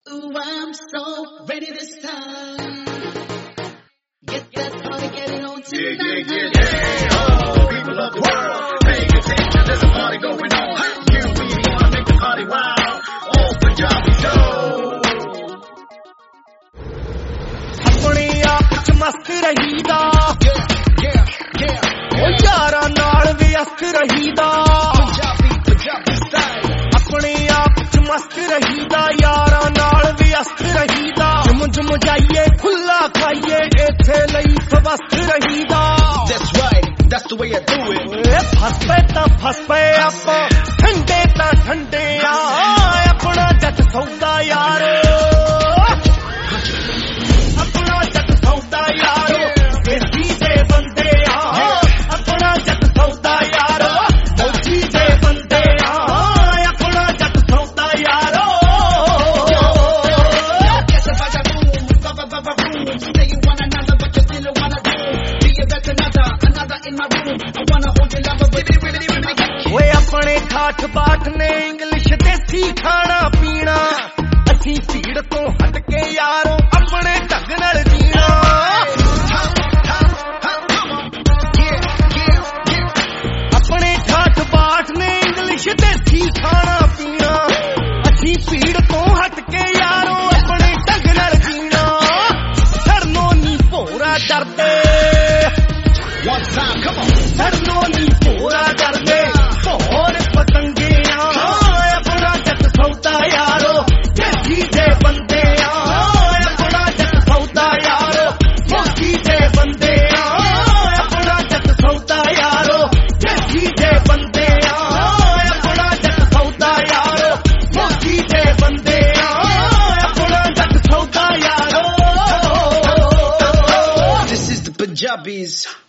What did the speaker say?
Ooh, I'm so ready this time. Get that party, get it on tonight. Yeah. Oh, people of the world, pay attention, there's a party going on. You really wanna make the party wild. Oh, Punjabi Show. अपने आप च मस्त रहीदा ओ यारां नाल व्यस्त रहीदा अपने आप च मस्त रहीदा यारां नाल व्यस्त रहीदा झुम जाइए खुला खाइए इत्थे लई स्वस्थ रहीदा That's right, that's the way I do it. फस पे आप ठंडे तां ठंडे आ अपना जट सौदा यार अपने ठाठ बाट ने इंग्लिश देसी खाना पीना असी भीड़ तो हट के यारों अपने ढंग नाल जीना अपने ठाठ बाट ने इंग्लिश देसी खाना पीना असी भीड़ तो हट के यारों अपने ढंग नाल जीना सरनो नी भोरा डरदे One time, come on. सरनो नी भोरा डरदे और पतंगे अपना जट सौदा यारो देसी दे बंदे अपना जट सौदा यारो मोची दे बंदे अपना जट सौदा यारो देसी दे बंदे अपना जट सौदा यारो मोची दे बंदे अपना जट सौदा यारो This is the Punjabis.